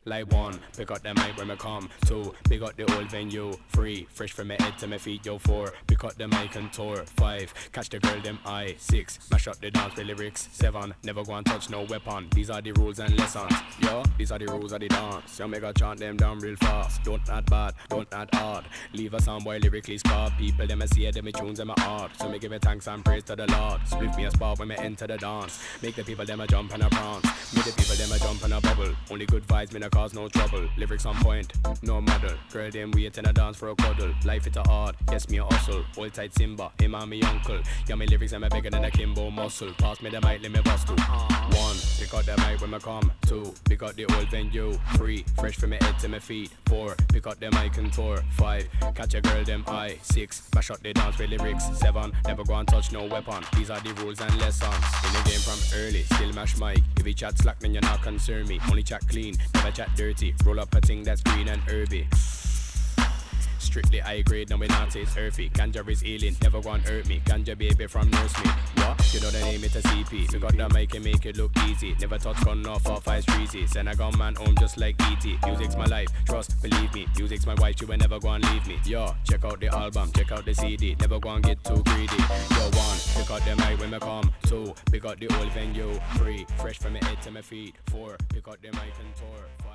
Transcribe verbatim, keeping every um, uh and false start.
Like one, pick up the mic when I come. Two, pick up the old venue. Three, fresh from my head to my feet. Yo, four, pick up the mic and tour. Five, catch the girl them eye. Six, mash up the dance with lyrics. Seven, never go and touch no weapon. These are the rules and lessons. Yo, these are the rules of the dance. Yo, make a chant them down real fast. Don't act bad, don't act hard. Leave a soundboy lyrically scarred. People them a see it, them a tunes them a hard. So me give it thanks and praise to the Lord. Split me a spot when me enter the dance. Make the people them a jump and a prance. Make the people them a jump and a bubble. Only good vibes, me no cause no trouble. Lyrics on point, no model. Girl them wait in a dance for a cuddle. Life it a hard, yes me a hustle. Old tight Simba, him and me uncle. Yeah, my lyrics am a bigger than a Kimbo muscle. Pass me the mic, let me bust two. One, pick up the mic when I come. Two, pick up the old venue. Three, fresh from my head to my feet. Four, pick up the mic and tour. Five, catch a girl them eye. Six, mash up the dance with lyrics. Seven, never go and touch no weapon. These are the rules and lessons. In the game from early, still mash mic. If you chat slack, then you're not concern me. Only chat clean, never chat dirty. Roll up a thing that's green and herby. Strictly high grade, no we not taste earthy. Ganja is healing, never go and hurt me. Ganja baby from nurse me. What? You know the name, it's a C P. We got the mic and make it look easy. Never touch gun off off ice treasy. Send a gun man home just like E T. Music's my life, trust, believe me. Music's my wife, you will never go and leave me. Yo, check out the album, check out the C D. Never go and get too greedy. Yo, one, pick out the mic when I come. Two, pick out the old venue. Three, fresh from my head to my feet. Four, pick out the mic and tour.